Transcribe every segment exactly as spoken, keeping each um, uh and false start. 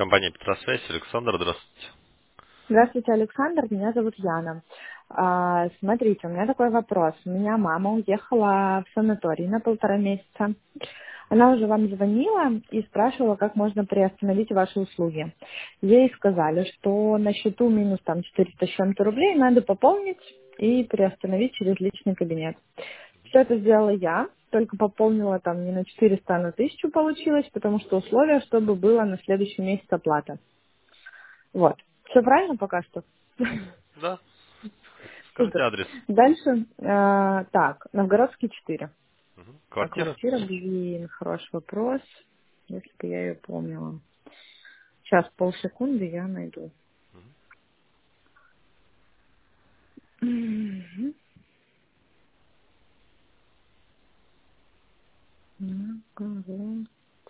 Компания Петросвязь, Александр, здравствуйте. Здравствуйте, Александр. Меня зовут Яна. А, смотрите, у меня такой вопрос. У меня мама уехала в санаторий на полтора месяца. Она уже вам звонила и спрашивала, как можно приостановить ваши услуги. Ей сказали, что на счету минус там четыреста с чем-то рублей надо пополнить и приостановить через личный кабинет. Все это сделала я, только пополнила там не на четыреста, а на тысячу получилось, потому что условие, чтобы было на следующий месяц оплата. Вот. Все правильно пока что? Да, скажите Супер. адрес. Дальше, э, так, Новгородский четыре. Мгм. А Квартира? квартира, блин, хороший вопрос. Если бы я ее помнила. Сейчас, полсекунды я найду. Мгм. Новгород.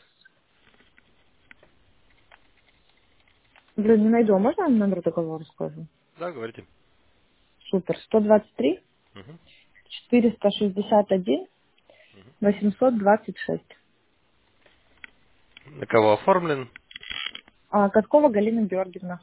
Блин, не найду. А можно я вам номер договора скажу? Да, говорите. Супер. сто двадцать три, Мгм. четыреста шестьдесят один, восемьсот двадцать шесть. На кого оформлен? А, Каткова Галина Георгиевна.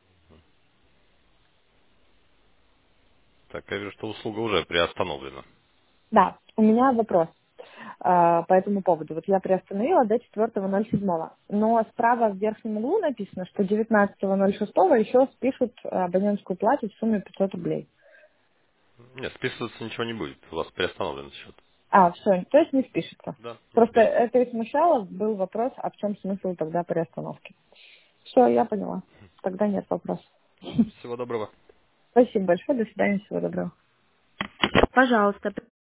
Так, я вижу, что услуга уже приостановлена. Да, у меня вопрос а, по этому поводу. Вот я приостановила до четвёртого ноль седьмого, но справа в верхнем углу написано, что девятнадцатого ноль шестого еще спишут абонентскую плату в сумме пятьсот рублей. Нет, списываться ничего не будет. У вас приостановлен счет. А, все, то есть не спишется. Да, не Просто списывается. это и смущало, был вопрос, а в чем смысл тогда приостановки. Все, я поняла. Тогда нет вопросов. Всего доброго. Спасибо большое, до свидания, всего доброго. Пожалуйста,